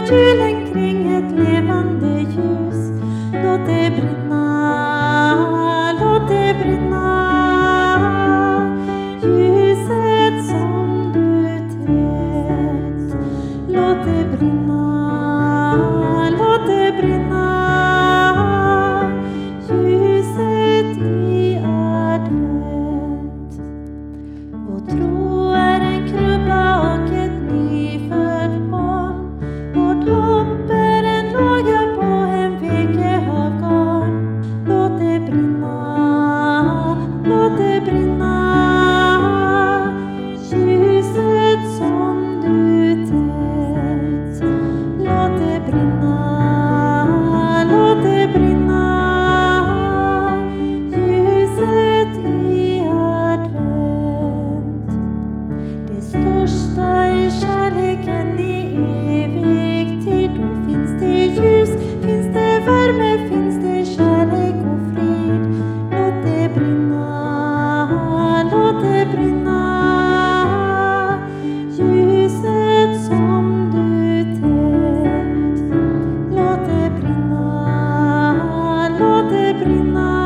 julen kring ett levande ljus. Låt det brinna, låt det brinna. Ljuset som du tänt. Låt det brinna, låt det brinna. Ljuset i advent. Vår tro är en krubba och ett nyfött barn. Vårt hopp är en låga på en vekehavgarn. Låt det brinna, låt det brinna. Ljuset som du tänt. Låt det brinna, låt det brinna. Ljuset i advent. Det största är kärleken i evig tid. Då finns det ljus, finns det värme, finns det kärlek och frid. Låt det brinna, låt det brinna. Ljuset som du tänt. Låt det brinna, låt det brinna.